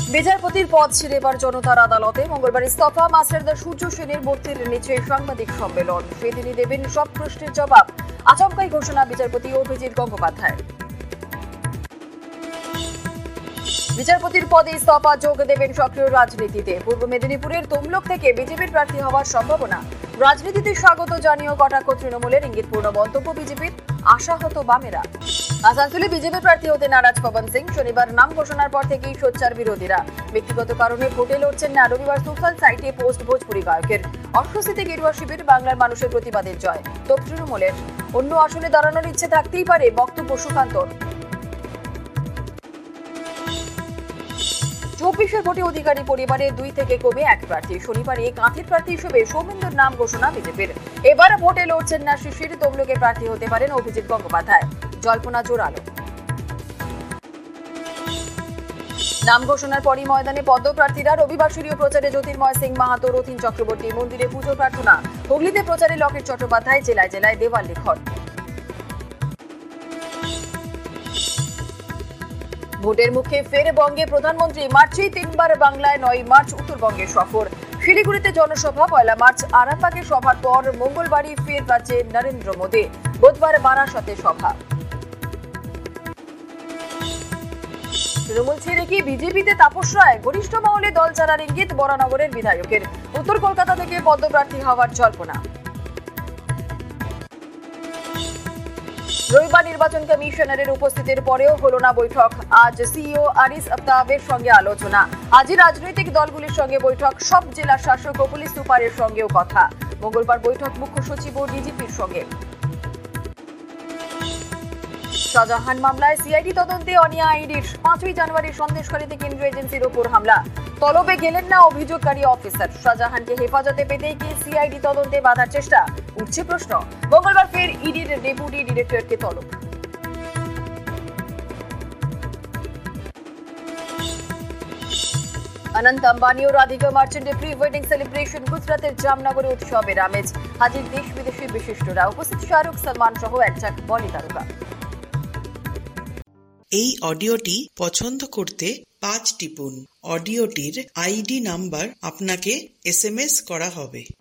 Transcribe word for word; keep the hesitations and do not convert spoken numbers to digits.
বিচারপতির পদ ছেড়ে এবার জনতার আদালতে মঙ্গলবার ইস্তফা মাস্টারদা সূর্য সেনের মূর্তির নিচে সাংবাদিক সম্মেলন। সেদিনই দেবেন সব প্রশ্নের জবাব। আচমকাই ঘোষণা বিচারপতি অভিজিৎ গঙ্গোপাধ্যায়। বিচারপতির পদে ইস্তফা, যোগ দেবেন সক্রিয় রাজনীতিতে। পূর্ব মেদিনীপুরের তমলুক থেকে বিজেপির প্রার্থী হওয়ার সম্ভাবনা। রাজনীতিতে স্বাগত জানিয়েও কটাক্ষ তৃণমূলের, ইঙ্গিতপূর্ণ মন্তব্য বিজেপির। আশাহত বামেরা। আসানসোলে বিজেপি প্রার্থী হতে নারাজ পবন সিং। শনিবার নাম ঘোষণার পর থেকেই সোচ্চার বিরোধীরা। ব্যক্তিগত কারণে ভোটে লড়ছেন না। রবিবার সোশ্যাল সাইটে পোস্ট ভোজপুরি গায়কের। অস্বস্তিতে গেরুয়া শিবির, বাংলার মানুষের প্রতিবাদের জয়। তো তৃণমূলের অন্য আসনে দাঁড়ানোর ইচ্ছে থাকতেই পারে, বক্তব্য সুকান্তর। চব্বিশের ভোটে অধিকারী পরিবারে দুই থেকে কমে এক প্রার্থী। শনিবারে কাঁথির প্রার্থী হিসেবে সৌমেন্দুর নাম ঘোষণা বিজেপির। এবার ভোটে লড়ছেন না শিশির। তমলুকে প্রার্থী হতে পারেন অভিজিৎ গঙ্গোপাধ্যায়। জল্পনা জোরালো। নাম ঘোষণার পরই ময়দানে পদ্ম প্রার্থীরা। রবিবার শুরু প্রচারে জ্যোতির্ময় সিং মাহাতো, রথিন চক্রবর্তী। মন্দিরে পুজো প্রার্থনা। হুগলিতে প্রচারে লকেট চট্টোপাধ্যায়। জেলায় জেলায় দেওয়াল লিখন। ভোটের মুখে ফের বঙ্গে প্রধানমন্ত্রী। মার্চেই তিনবার বাংলায়, নয় মার্চ উত্তরবঙ্গে সফর। শিলিগুড়িতে জনসভা, পয়লা মার্চ আরামবাগে সভার পর মঙ্গলবারই ফের রাজ্যে নরেন্দ্র মোদী। বুধবার বারাসতে সভা। তৃণমূল ছেড়ে কি বিজেপিতে তাপস রায়? ঘনিষ্ঠ মহলে দল ছাড়ার ইঙ্গিত বরানগরের বিধায়কের। উত্তর কলকাতা থেকে পদ্মপ্রার্থী হওয়ার জল্পনা। রবিবার নির্বাচন কমিশনারের উপস্থিতির পরেও হল না বৈঠক। আজ সিইও আনিস আফতাবের সঙ্গে আলোচনা। আজই রাজনৈতিক দলগুলির সঙ্গে বৈঠক। সব জেলা শাসক ও পুলিশ সুপারের সঙ্গেও কথা। মঙ্গলবার বৈঠক মুখ্য সচিব ও ডিজিপির সঙ্গে। শাহজাহান মামলায় সিআইডি তদন্তে অনিয়া আইডির। পাঁচই জানুয়ারি সন্দেশখালীতে কেন্দ্রীয় এজেন্সির ওপর হামলা। তলবে গেলেন না অভিযোগকারী অফিসার। শাহজাহানকে হেফাজতে পেতেই কি সিআইডি তদন্তে বাধার চেষ্টা? উঠছে প্রশ্ন। মঙ্গলবার ফের ইডির ডেপুটি ডিরেক্টরকে তলব। অনন্ত আম্বানি ও রাধিকা মার্চেন্টের প্রি ওয়েডিং সেলিব্রেশন। গুজরাতের জামনগরে উৎসবের আমেজ। হাজির দেশ বিদেশের বিশিষ্টরা। উপস্থিত শাহরুখ, সালমান সহ এক ঝাঁক বলি তারকা। এই অডিওটি পছন্দ করতে পাঁচ টিপুন। অডিওটির আইডি নাম্বার আপনাকে এস এম এস করা হবে।